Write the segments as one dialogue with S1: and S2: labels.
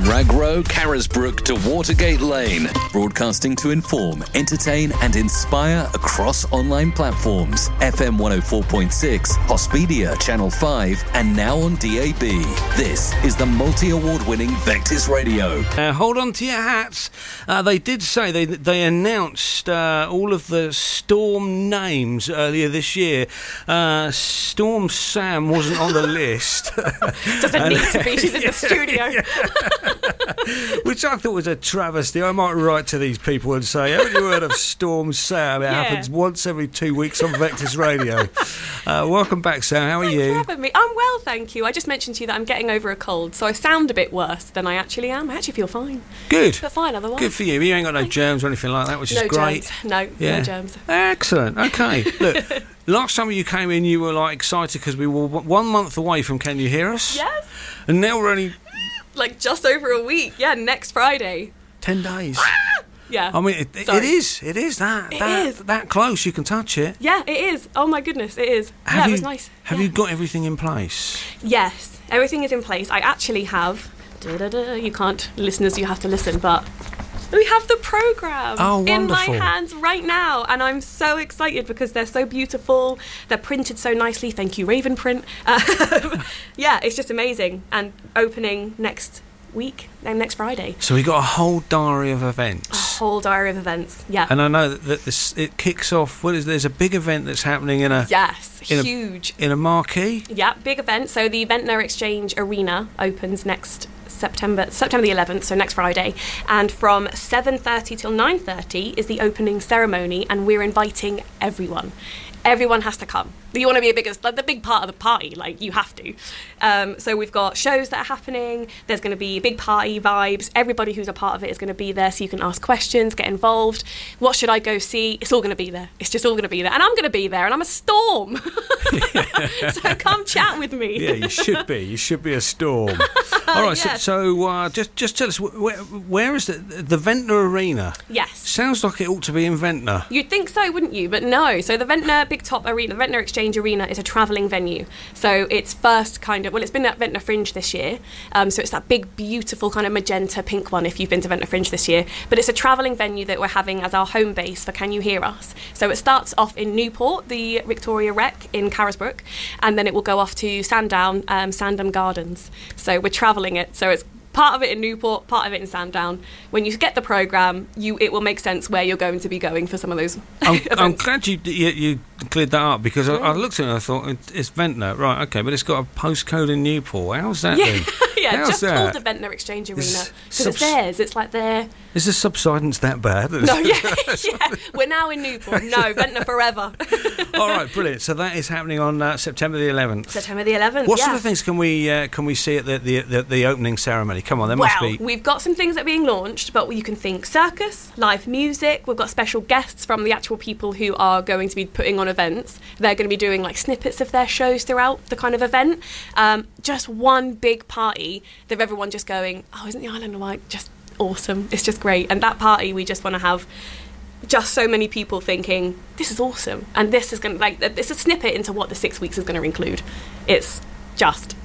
S1: Rag Row, Carisbrooke to Watergate Lane. Broadcasting to inform, entertain and inspire across online platforms. FM 104.6, Hospedia, Channel 5 and now on DAB. This is the multi-award-winning Vectis Radio.
S2: Hold on to your hats. They did say they announced all of the Storm names earlier this year. Storm Sam wasn't on the list.
S3: Doesn't need to be. She's in the studio.
S2: Which I thought was a travesty. I might write to these people and say, haven't you heard of Storm Sam? It happens once every 2 weeks on Vectis Radio. Welcome back, Sam. How are you?
S3: Thanks for having me. I'm well, thank you. I just mentioned to you that I'm getting over a cold, so I sound a bit worse than I actually am. I actually feel fine.
S2: Good.
S3: But fine otherwise.
S2: Good for you. You ain't got no germs or anything like that, which is great.
S3: No germs.
S2: Excellent. Okay. Look, last time you came in, you were like excited because we were 1 month away from Can You Hear Us?
S3: Yes.
S2: And now we're only...
S3: like just over a week. Yeah, next Friday.
S2: 10 days.
S3: Yeah.
S2: I mean, it is that close. You can touch it.
S3: Yeah, it is. Oh my goodness, it is. It was nice.
S2: Have you got everything in place?
S3: Yes, everything is in place. I actually have. You can't, listeners, you have to listen, but we have the programme in my hands right now, and I'm so excited because they're so beautiful. They're printed so nicely. Thank you, Raven Print. Yeah, it's just amazing. And opening next week, next Friday.
S2: So we got a whole diary of events.
S3: A whole diary of events, yeah.
S2: And I know that it kicks off. There's a big event that's happening in a
S3: huge
S2: in a marquee.
S3: Yeah, big event. So the Ventnor Exchange Arena opens next September the 11th, so next Friday, and from 7:30 till 9:30 is the opening ceremony, and we're inviting everyone. Everyone has to come. You want to be the big part of the party, like you have to. So we've got shows that are happening. There's going to be big party vibes. Everybody who's a part of it is going to be there, so you can ask questions, get involved. What should I go see? It's all going to be there. It's just all going to be there, and I'm going to be there, and I'm a storm. So come chat with me.
S2: Yeah, you should be. You should be a storm. All right. Yes. So just tell us where is the Ventnor Arena?
S3: Yes.
S2: Sounds like it ought to be in Ventnor.
S3: You'd think so, wouldn't you? But no. So the Ventnor Big Top Arena, the Ventnor Exchange Arena, is a travelling venue. So it's first it's been at Ventnor Fringe this year. So it's that big, beautiful kind of magenta pink one if you've been to Ventnor Fringe this year. But it's a travelling venue that we're having as our home base for Can You Hear Us? So it starts off in Newport, the Victoria Rec in Carisbrooke, and then it will go off to Sandown, Sandham Gardens. So we're travelling it. So it's part of it in Newport, part of it in Sandown. When you get the programme, it will make sense where you're going to be going for some of those events. I'm
S2: glad you cleared that up, because I looked at it and I thought, it's Ventnor, right, okay, but it's got a postcode in Newport. How's that then?
S3: Yeah, just called the Ventnor Exchange Arena, because it's theirs. It's like their...
S2: Is the subsidence that bad?
S3: No, yeah. We're now in Newport. No, Ventnor forever.
S2: All right, brilliant. So that is happening on September the 11th.
S3: September the 11th,
S2: What sort of things can we see at the opening ceremony? Come on, there must be...
S3: we've got some things that are being launched, but you can think circus, live music. We've got special guests from the actual people who are going to be putting on events. They're going to be doing like snippets of their shows throughout the kind of event. Just one big party of everyone just going, oh, isn't the Island of Wight just awesome? It's just great. And that party, we just want to have just so many people thinking, this is awesome. And this is going to, it's a snippet into what the 6 weeks is going to include. It's just,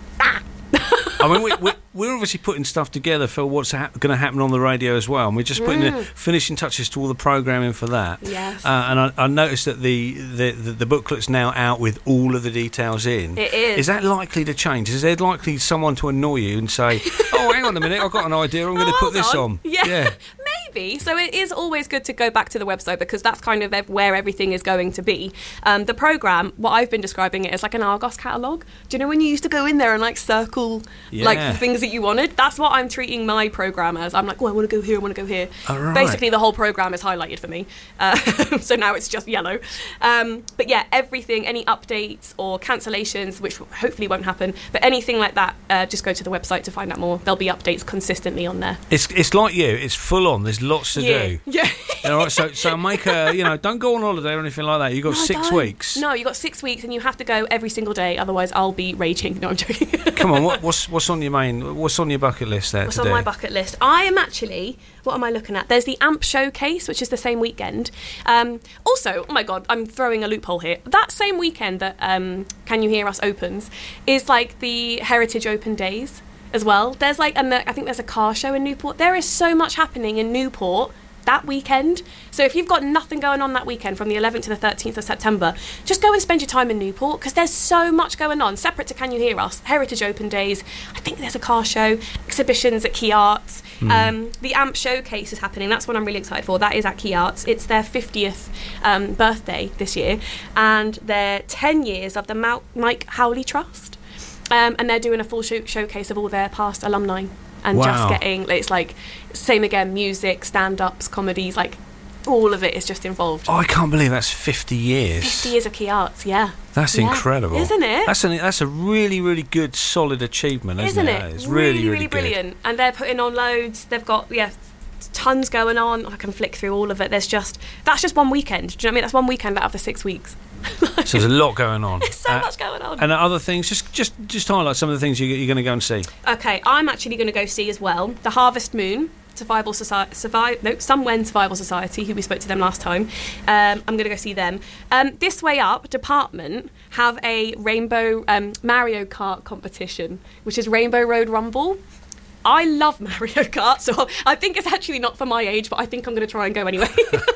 S2: I mean, we're obviously putting stuff together for what's going to happen on the radio as well, and we're just putting the finishing touches to all the programming for that.
S3: Yes.
S2: And I noticed that the booklet's now out with all of the details in.
S3: It is.
S2: Is that likely to change? Is there likely someone to annoy you and say, oh, hang on a minute, I've got an idea, I'm going to put this on?
S3: Yeah. Maybe. So it is always good to go back to the website, because that's kind of where everything is going to be. The programme, what I've been describing it as like an Argos catalogue. Do you know when you used to go in there and like circle like the things that you wanted? That's what I'm treating my programme as. I'm like, oh, I want to go here, I want to go here.
S2: Right.
S3: Basically, the whole programme is highlighted for me. So now it's just yellow. But yeah, everything, any updates or cancellations, which hopefully won't happen, but anything like that, just go to the website to find out more. There'll be updates consistently on there.
S2: It's like you. It's full on. There's lots to do.
S3: Yeah.
S2: All right. So make don't go on holiday or anything like that. You've got 6 weeks.
S3: No, you've got 6 weeks, and you have to go every single day. Otherwise, I'll be raging. No, I'm joking.
S2: Come on. What's on your bucket list there?
S3: What's on my bucket list? I am actually. What am I looking at? There's the AMP Showcase, which is the same weekend. Also, oh my God, I'm throwing a loophole here. That same weekend that Can You Hear Us opens is like the Heritage Open Days. as well. There's I think there's a car show in Newport. There is so much happening in Newport that weekend. So if you've got nothing going on that weekend from the 11th to the 13th of September, just go and spend your time in Newport, because there's so much going on. Separate to Can You Hear Us, Heritage Open Days, I think there's a car show, exhibitions at Key Arts. The AMP Showcase is happening. That's what I'm really excited for. That is at Key Arts. It's their 50th birthday this year, and they're 10 years of the Mike Howley Trust. And they're doing a full showcase of all their past alumni. And just getting, it's like, same again, music, stand-ups, comedies, like, all of it is just involved.
S2: Oh, I can't believe that's 50 years.
S3: 50 years of Key Arts, yeah.
S2: That's incredible.
S3: Isn't it?
S2: That's a really, really good, solid achievement, isn't it?
S3: It's
S2: really,
S3: really brilliant. And they're putting on loads. They've got, tons going on. I can flick through all of it. That's just one weekend. Do you know what I mean? That's one weekend out of the 6 weeks.
S2: So there's a lot going on.
S3: There's so much going on.
S2: And other things, just highlight some of the things you're going to go and see.
S3: Okay, I'm actually going to go see as well the Harvest Moon Survival Society, Sunwen Survival Society, who we spoke to them last time. I'm going to go see them. This Way Up department have a Rainbow Mario Kart competition, which is Rainbow Road Rumble. I love Mario Kart, so I think it's actually not for my age, but I think I'm going to try and go anyway.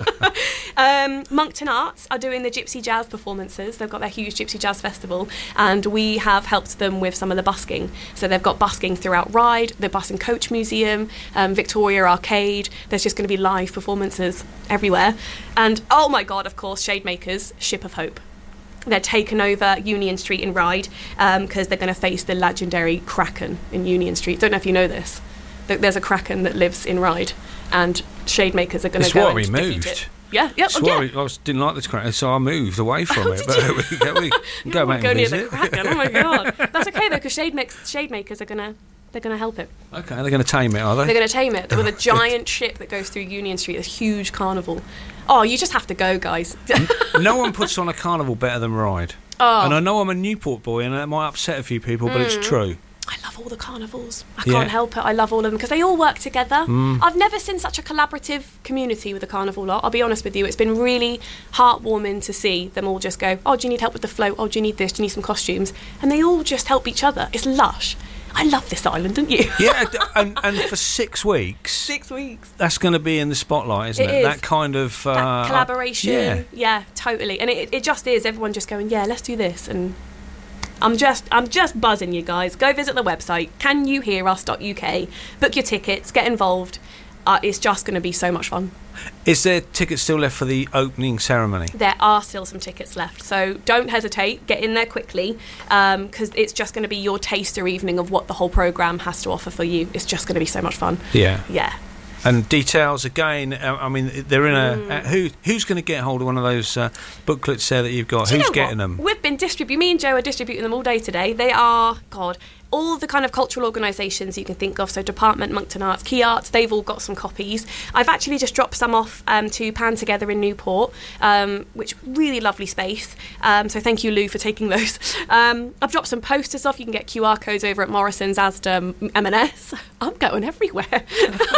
S3: Moncton Arts are doing the Gypsy Jazz performances. They've got their huge Gypsy Jazz Festival, and we have helped them with some of the busking. So they've got busking throughout Ryde, the Bus and Coach Museum, Victoria Arcade. There's just going to be live performances everywhere. And, oh my God, of course, Shademakers, Ship of Hope. They're taking over Union Street in Ryde because they're going to face the legendary Kraken in Union Street. Don't know if you know this. There's a Kraken that lives in Ryde, and Shademakers are going to go and defeat it. Yeah, I
S2: didn't like this Kraken, so I moved away from it. But we can go back and visit.
S3: Near the Kraken. Oh my God, that's okay though, because Shademakers are going to help it.
S2: Okay, they're going to tame it, are they?
S3: They're going to tame it with a giant ship that goes through Union Street. This huge carnival. Oh, you just have to go, guys.
S2: No one puts on a carnival better than Ryde.
S3: Oh.
S2: And I know I'm a Newport boy, and that might upset a few people, but it's true.
S3: I love all the carnivals. I can't help it. I love all of them because they all work together. I've never seen such a collaborative community with the carnival lot. I'll be honest with you. It's been really heartwarming to see them all just go, oh, do you need help with the float? Oh, do you need this? Do you need some costumes? And they all just help each other. It's lush. I love this island, don't you?
S2: Yeah, and for 6 weeks.
S3: 6 weeks.
S2: That's going to be in the spotlight, isn't it?
S3: Is.
S2: That kind of...
S3: that collaboration. Yeah, totally. And it just is. Everyone just going, yeah, let's do this. And I'm just buzzing, you guys. Go visit the website, canyouhearus.uk. Book your tickets, get involved. It's just going to be so much fun.
S2: Is there tickets still left for the opening ceremony?
S3: There are still some tickets left, so don't hesitate. Get in there quickly, because it's just going to be your taster evening of what the whole programme has to offer for you. It's just going to be so much fun. Yeah.
S2: And details again. I mean, they're in a. Who's going to get hold of one of those booklets there that you've got? Who's getting them?
S3: We've been distributing. Me and Joe are distributing them all day today. They are all the kind of cultural organisations you can think of. So Department, Moncton Arts, Key Arts, they've all got some copies. I've actually just dropped some off to Pan Together in Newport, which really lovely space. So thank you, Lou, for taking those. I've dropped some posters off. You can get QR codes over at Morrison's, Asda, M&S. I'm going everywhere.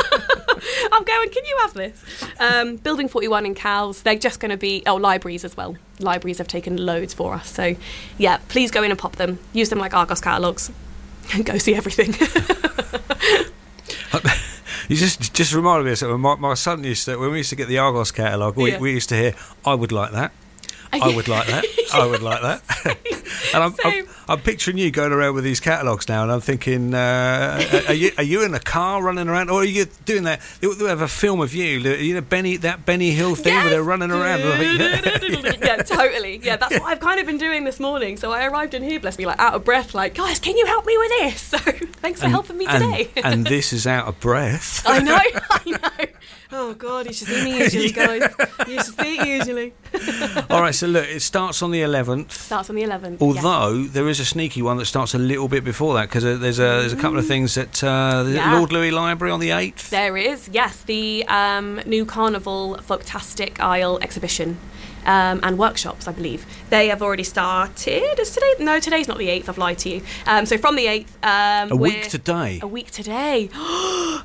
S3: I'm going, can you have this? Building 41 in Cowes. They're just going to be, libraries as well. Libraries have taken loads for us. So, yeah, please go in and pop them. Use them like Argos catalogues. And go see everything.
S2: You just reminded me of something. My son used to, when we used to get the Argos catalogue, we used to hear, I would like that. I would like that. I would like that. And I'm picturing you going around with these catalogues now, and I'm thinking, are you in a car running around, or are you doing that? They have a film of you, that Benny Hill thing where they're running around.
S3: Yeah, totally. Yeah, that's what I've kind of been doing this morning. So I arrived in here, bless me, like out of breath, like, guys, can you help me with this? So thanks for helping me today.
S2: And this is out of breath.
S3: I know. Oh, God, you should see me usually, guys. You should see it usually.
S2: All right, so look, it starts on the 11th.
S3: Starts on the 11th.
S2: Although there is a sneaky one that starts a little bit before that, because there's a couple of things at Lord Louis Library on the 8th.
S3: There is, yes. The new Carnival Folktastic Isle exhibition. And workshops, I believe. They have already started. Is today? No, today's not the 8th, I've lied to you. So from the 8th...
S2: A week today.
S3: A week today.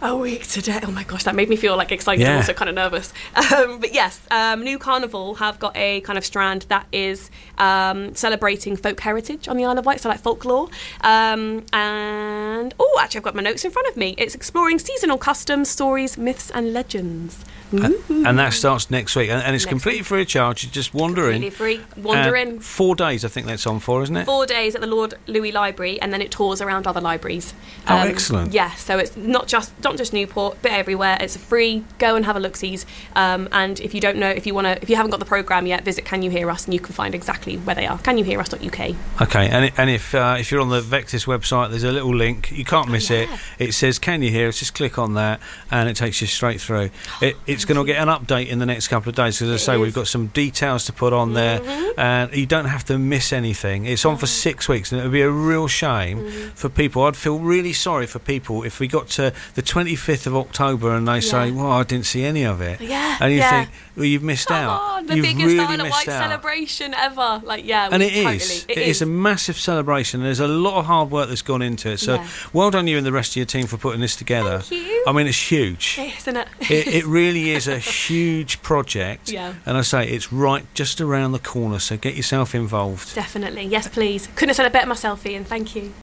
S3: A week today. Oh my gosh, that made me feel like excited and also kind of nervous. But yes, New Carnival have got a kind of strand that is celebrating folk heritage on the Isle of Wight, so like folklore. And actually I've got my notes in front of me. It's exploring seasonal customs, stories, myths and legends.
S2: And that starts next week, and it's completely free of charge. You just wander in.
S3: Completely free. Wander in.
S2: 4 days, I think that's on for, isn't it?
S3: 4 days at the Lord Louis Library, and then it tours around other libraries.
S2: Oh, excellent!
S3: Yeah, so it's not just Newport, but everywhere. It's free. Go and have a look-sees. And if you don't know, if you haven't got the programme yet, visit Can You Hear Us, and you can find exactly where they are. CanYouHearUs.uk. Okay,
S2: and if you're on the Vectis website, there's a little link. You can't miss it. It says Can You Hear Us? Just click on that, and it takes you straight through. It's going to get an update in the next couple of days, because as I say, we've got some details to put on there, and you don't have to miss anything. It's on for 6 weeks, and it would be a real shame for people. I'd feel really sorry for people if we got to the 25th of October and they say, well, I didn't see any of it. And you think, well, you've missed out.
S3: The
S2: you've
S3: biggest
S2: really
S3: Isle of Wight celebration ever.
S2: And it is a massive celebration. There's a lot of hard work that's gone into it, so well done you and the rest of your team for putting this together.
S3: Thank you.
S2: I mean, it's huge,
S3: isn't it?
S2: It really is a huge project, and I say it's right just around the corner, so get yourself involved.
S3: Definitely, yes please. Couldn't have said it better myself, Ian, thank you.